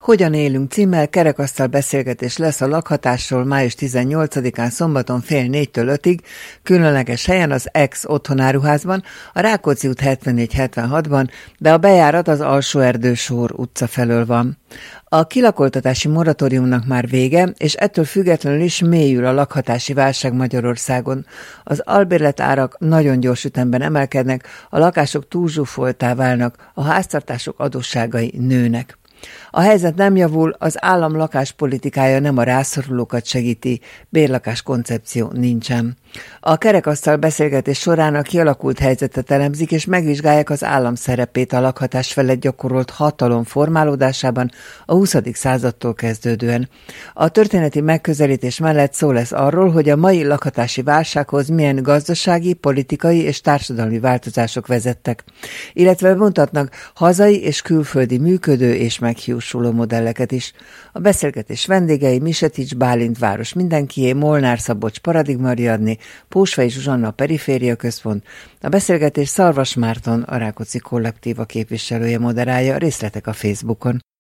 Hogyan élünk címmel kerekasztal beszélgetés lesz a lakhatásról május 18-án szombaton fél 4-től 5-ig, különleges helyen az Ex otthonáruházban, a Rákóczi út 74-76-ban, de a bejárat az Alsó-Erdősor utca felől van. A kilakoltatási moratóriumnak már vége, és ettől függetlenül is mélyül a lakhatási válság Magyarországon. Az albérletárak nagyon gyors ütemben emelkednek, a lakások túlzsúfolttá válnak, a háztartások adósságai nőnek. A helyzet nem javul, az állam lakáspolitikája nem a rászorulókat segíti, bérlakás koncepció nincsen. A kerekasztal beszélgetés során a kialakult helyzetet elemzik, és megvizsgálják az állam szerepét a lakhatás felett gyakorolt hatalom formálódásában a 20. századtól kezdődően. A történeti megközelítés mellett szó lesz arról, hogy a mai lakhatási válsághoz milyen gazdasági, politikai és társadalmi változások vezettek, illetve bemutatnak hazai és külföldi működő és meghiúsuló modelleket is. A beszélgetés vendégei Misetics Bálint város mindenkié, Molnár Szabolcs Paradigma Ariadné, Pósfai Zsuzsanna a Periféria Központ. A beszélgetés Szarvas Márton, a Rákóczi Kollektíva képviselője moderálja, részletek a Facebookon.